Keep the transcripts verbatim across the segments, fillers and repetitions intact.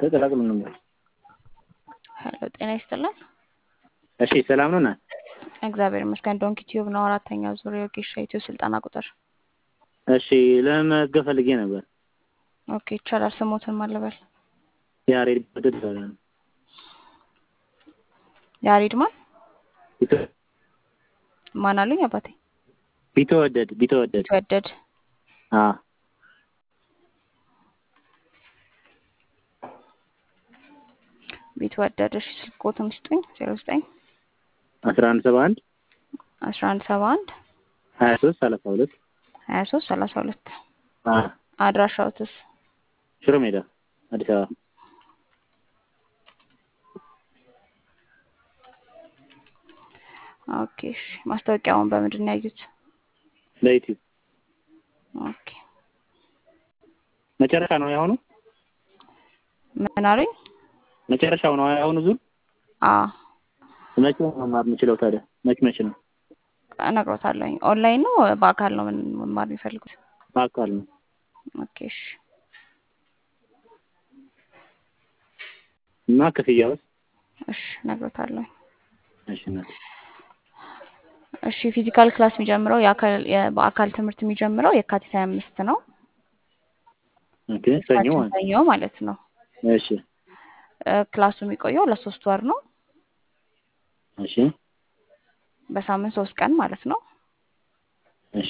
ተቀላቅሉ ነበር። ሄሎ ጤና ይስጥልን። እሺ ሰላም ነው ናት። እግዚአብሔር ይመስገን። ዶንኪ ቲዩብ ነው አራተኛ ዙር የወጌሻ ዩቲዩብ ስልጠና ቁጥር። እሺ ለመመዝገብ ፈልጌ ነበር። ኦኬ ይቻላል። ስሞትን ማለበል ያሬድ በደረሰ ያሬድ ማን ቢቶ ማን አሉኝ አባቴ? ቢተወደድ ቢተወደድ ቢተወደድ አ ቢተወደድ። እሺ ስልክዎትን ስጡኝ። ዜሮ ዘጠኝ አስራ አንድ ሰባ አንድ አስራ አንድ ሰባ አንድ ሀያ ሶስት ሰላሳ ሁለት ሀያ ሶስት ሰላሳ ሁለት አ አድራሻውትስ? ሽሮ ሜዳ አዲስ አበባ። ኦኬ እሺ። ማስታወቂያውን በምንድን ነው ያዩት? ለዩቲዩብ። ኦኬ መጨረሻ ነው ያሁኑ? ምን አሉኝ? መጨረሻው ነው ያሁኑ ዙር? አዎ። መቼ ነው መማር የምችለው ታዲያ? መቼ መቼ ነው? እነግሮታለሁኝ። ኦንላይን ነው በአካል ነው መማር የሚፈልጉት? በአካል ነው። ኦኬ እሺ። እና ክፍያው? እሺ እነግሮታለሁኝ። እሺ ነው። እሺ ፊዚካል ክላስ የሚጀምረው የአካል በአካል ትምህርት የሚጀምረው የካቲት ሃያ አምስት ነው። ኦኬ ሰኞ ማለት ሰኞ ማለት ነው። እሺ ክላሱ የሚቆየው ለሶስት ወር ነው። እሺ በሳምንት ሶስት ቀን ማለት ነው። እሺ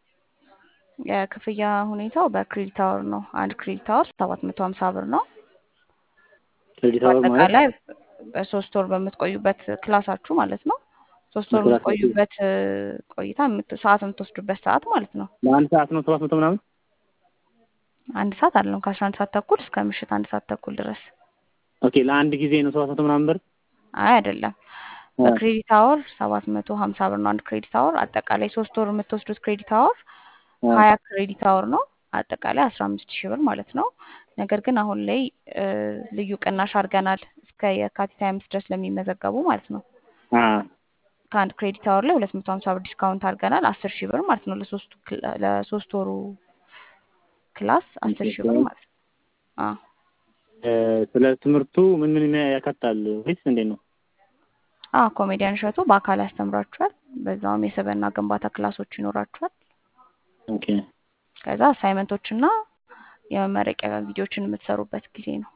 የክፍያ ሁኔታው በክሬዲት አወር ነው። አንድ ክሬዲት አወር ሰባት መቶ ሀምሳ ብር ነው። ክሬዲት አወር ማለት አጠቃላይ በሶስት ወር በምትቆዩበት ክላሳችሁ ማለት ነው። ሶስት ወር የምትቆዩበት ቆይታ ሰዓት የምትወስዱበት ሰዓት ማለት ነው። ለአንድ ሰዓት ነው ሰባት መቶ ምናምን? አንድ ሰዓት አይደለም፣ ከአስራ አንድ ሰዓት ተኩል እስከ ምሽት አንድ ሰዓት ተኩል ድረስ። ኦኬ ለአንድ ጊዜ ነው ሰባት መቶ ምናምን ብር? አይ አይደለም፣ በክሬዲት አወር ሰባት መቶ ሀምሳ ብር ነው አንድ ክሬዲት አወር። አጠቃላይ ሶስት ወር የምትወስዱት ክሬዲት አወር ሀያ ክሬዲት አወር ነው። አጠቃላይ አስራ አምስት ሺህ ብር ማለት ነው። ነገር ግን አሁን ላይ ልዩ ቅናሽ አድርገናል እስከ የካቲት ሃያ አምስት ድረስ ለሚመዘገቡ ማለት ነው። አ ከአንድ ክሬዲት አወር ላይ ሁለት መቶ ሀምሳ ብር ዲስካውንት አድርገናል። አስር ሺህ ብር ማለት ነው። ለሶስቱ ለሶስት ወሩ ክላስ አስር ሺህ ብር ማለት ነው። አዎ ስለ ትምህርቱ ምን ምን ያካትታል ወይስ እንዴት ነው? አዎ ኮሜዲያን እሸቱ በአካል ያስተምራችኋል። በዛውም የሰበና ግንባታ ክላሶች ይኖራችኋል። ኦኬ ከዛ አሳይመንቶችና የመመረቂያ ቪዲዮዎችን የምትሰሩበት ጊዜ ነው።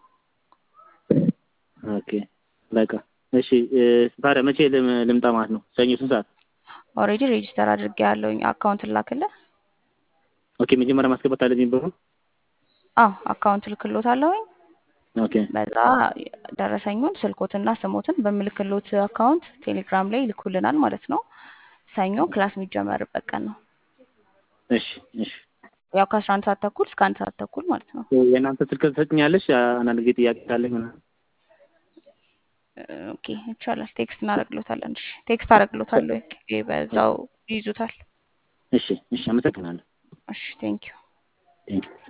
ኦኬ በቃ እሺ። ታዲያ መቼ ልምጣ ማለት ነው? ሰኞ ስንት ሰዓት? ኦልሬዲ ሬጂስተር አድርጌያለሁኝ። አካውንት ላክልህ? ኦኬ መጀመሪያ ማስገባት አለብኝ ብሩ? አዎ አካውንት ልክሎታለሁኝ። ኦኬ በዛ ደረሰኙን ስልኮትና ስሞትን በምልክሎት አካውንት ቴሌግራም ላይ ይልኩልናል ማለት ነው። ሰኞ ክላስ የሚጀመርበት ቀን ነው። እሺ እሺ። ያው ከአስራ አንድ ሰዓት ተኩል እስከ አንድ ሰዓት ተኩል ማለት ነው። የእናንተ ስልክ ትሰጥኛለሽ? አንዳንድ ጊዜ ጥያቄ ካለኝ ምናምን። ኦኬ ይቻላል። ቴክስት እናደርግሎታለን። እሺ ቴክስት አደርግሎታለሁ። በዛው ይይዙታል። እሺ እሺ። አመሰግናለሁ። እሺ ቴንኪው። ቴንኪው